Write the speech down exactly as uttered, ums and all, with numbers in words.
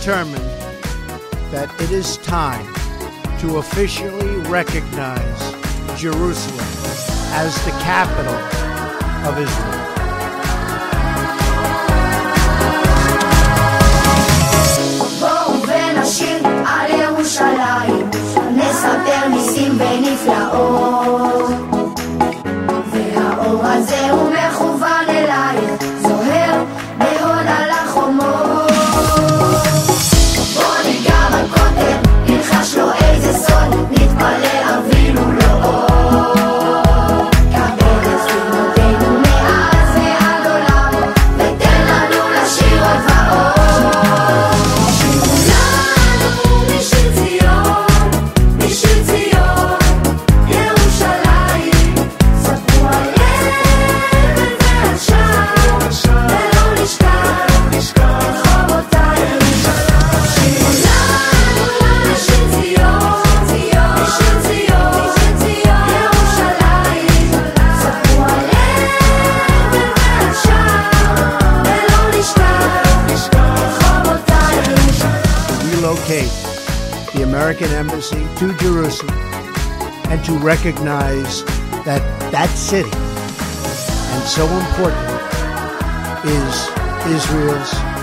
determined that it is time to officially recognize Jerusalem as the capital of Israel. בואו ונשיר על ירושלים, נספר ניסים ונפלאות, והאור הזה הוא מכוון אלייך, זוהר בהוד על החומות. בוא ניגע בכותל, נלחש לו איזה סוד, נתפלל אבינו לא עוד, קבל את תפילותינו מאז ועד עולם, ותן לנו לשיר עוד ועוד. שירו לנו משיר ציון, משיר ציון, ירושלים, ספרו על אבן ועל שער, ולא נשכח את חומותינו. שירו לנו משיר ציון, משיר ציון, ירושלים, ספרו על אבן ועל שער, ולא נשכח את חומותינו. Relocate the American embassy to Jerusalem and to recognize that that city, and so important, is Israel's